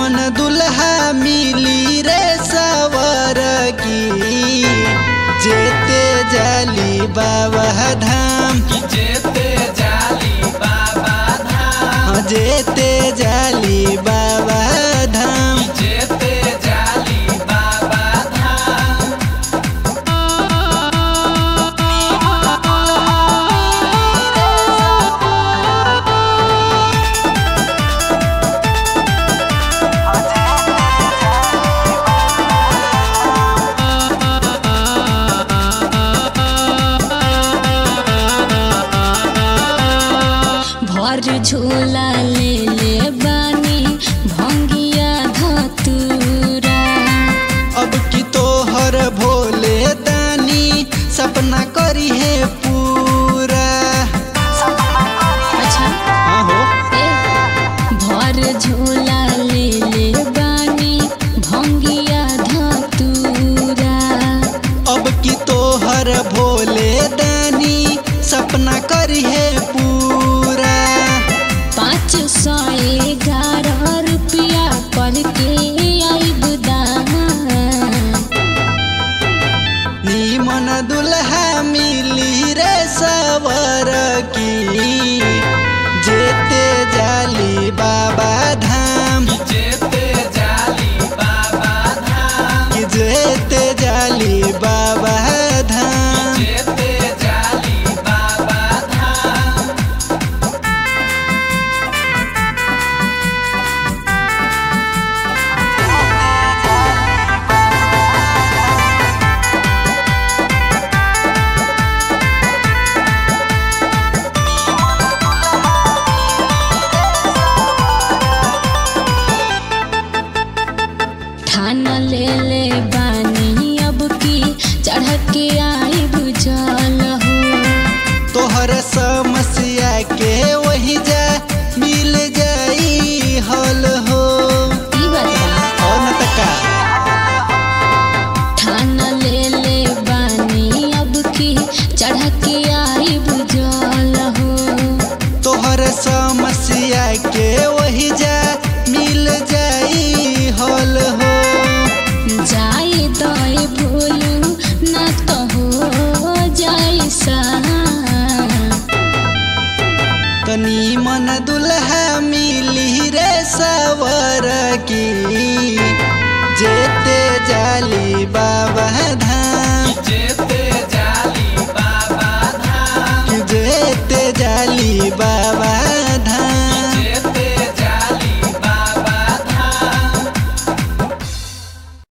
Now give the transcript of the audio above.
निमन दुल्हा मिली रे सवर की जेते जाली बाबा धाम जेते जाली बाबा धाम जेते जाली बाबा धाम जेते जाली बाबा धाम भर झोला ले ले बानी भंगिया धतूरा। अब की तोहर भोले दानी सपना करी है पूरा। अच्छा हाँ हो भर झोला ले ले बानी भंगिया धतूरा। अब की तोहर भोले दानी सपना करी है पूरा। 511 रुपया पल के आइब दाम। निमन दुल्हा मिली रे सवर की जेते जाली बाबा धाम जेते जाली बाबा धाम जेते जाली बाबा धाम जेते जाली बाबा धाम ठान ले ले बानी अब की चढ़ के आई बुझल हो। तोहर समस्या के वही जा मिल जाई हल हो। ई बात बा। और न तका ठान ले ले बानी अब की चढ़ के आई बुझल हो। तोहर समस्या के